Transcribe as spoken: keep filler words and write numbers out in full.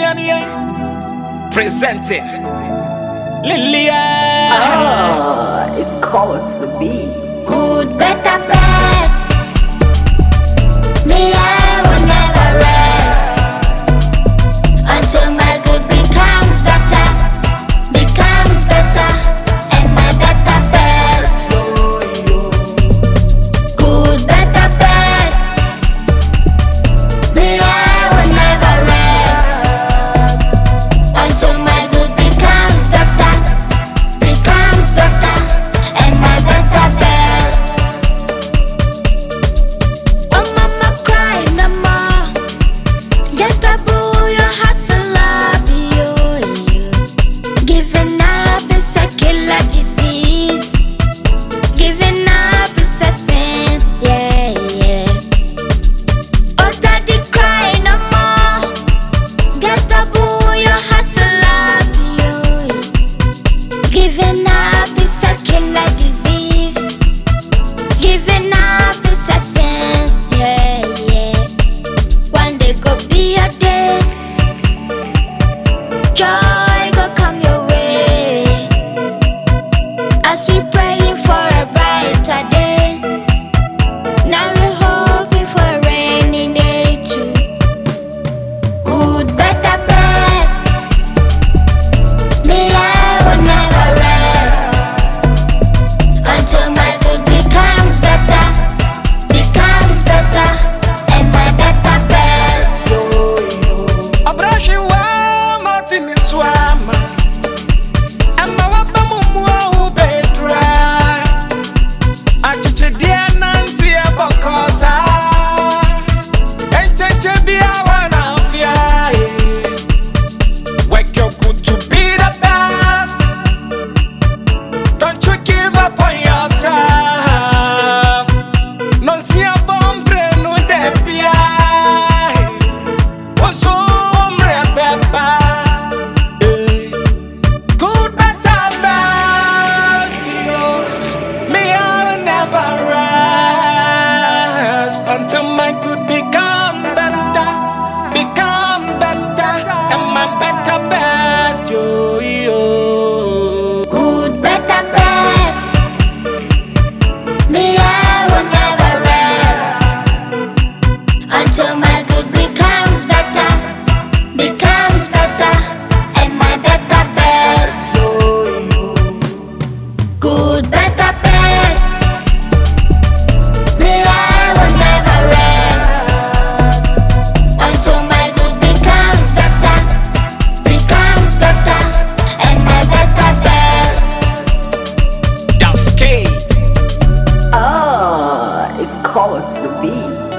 Yania presenting Lillian. Ah, it's called to be good, better, best. Me, I will never rest until my good becomes better, becomes better, and my better best. Good, better, best. Me, I will never rest until my good becomes better, becomes better, and my better best. Oh, mama, cry no more. Just a boo, your hustle up, you, you. Giving up is a killer disease. Giving up is a sin, yeah, yeah. Oh, daddy, cry no more. Just a boo, your hustle up, you, you. Giving up is a killer disease. Giving up is a sin, yeah, yeah. One day go be a day. Joy go come your way. As we praying for a brighter day. Now we hoping for a rainy day too. Good, better, best. Me, I will never rest until my good becomes better, becomes better, and my better best. Abrashi wa Martin Swama Ama wapa mumu bedra Achiche dia nanti ya bokosa Encheche bia wana fia Work your good to be the best. Don't you give up on yourself. Non sia bombre no debia Oso omre beba. Good, better, best, yo. Me, I'll never rest until my good become better, become better, and my better best, yo, yo. Good, better, best. Me, I will never rest until my good becomes better, becomes better, and my better best. Good, better, best. Me, I will never rest until my good becomes better, becomes better, and my better best. Duff K. Ah, it's called to be